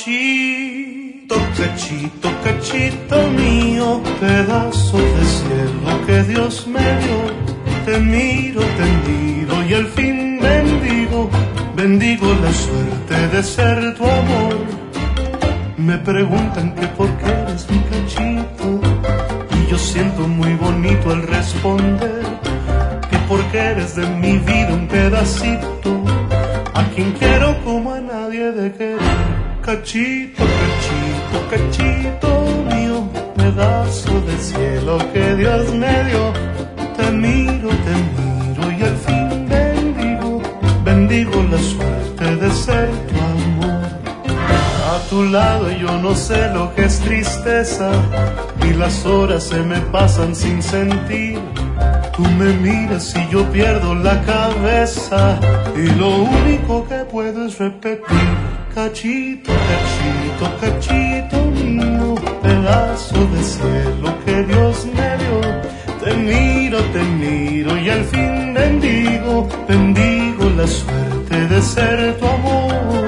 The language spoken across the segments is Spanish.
Cachito, cachito, cachito mío, pedazo de cielo que Dios me dio. Te miro y al fin bendigo la suerte de ser tu amor. Me preguntan que por qué eres mi cachito, y yo siento muy bonito al responder que porque eres de mi vida un pedacito, a quien quiero como a nadie de querer. Cachito, cachito, cachito mío, pedazo de cielo que Dios me dio. Te miro y al fin bendigo la suerte de ser tu amor. A tu lado yo no sé lo que es tristeza, y las horas se me pasan sin sentir. Tú me miras y yo pierdo la cabeza, y lo único que puedo es repetir: cachito, cachito, cachito mío, pedazo de cielo que Dios me dio. Te miro y al fin bendigo la suerte de ser tu amor.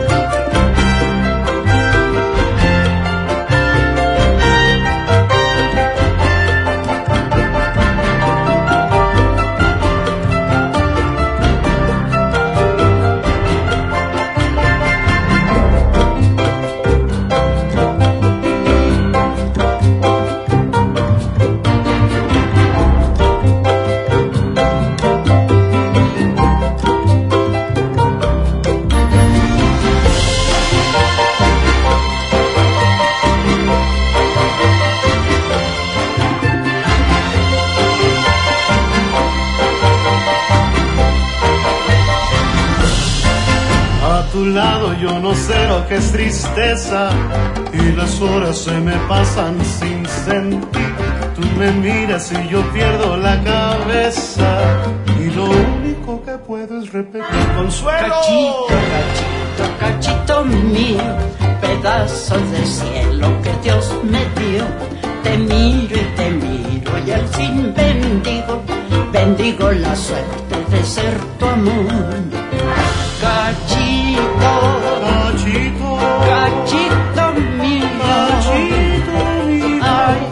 A tu lado yo no sé lo que es tristeza, y las horas se me pasan sin sentir. Tú me miras y yo pierdo la cabeza, y lo único que puedo es repetir: Consuelo. Cachito, cachito, cachito mío, pedazo de cielo que Dios me dio. Te miro y al fin bendigo la suerte de ser tu amor. Cachito, Cachito, cachito mío, cachito mío, ay,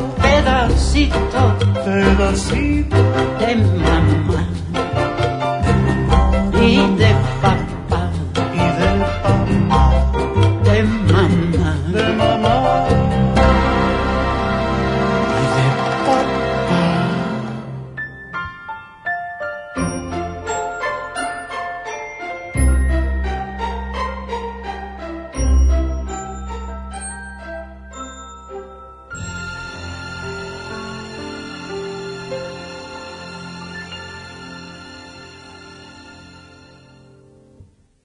pedacito pedacito de mamá y de papá.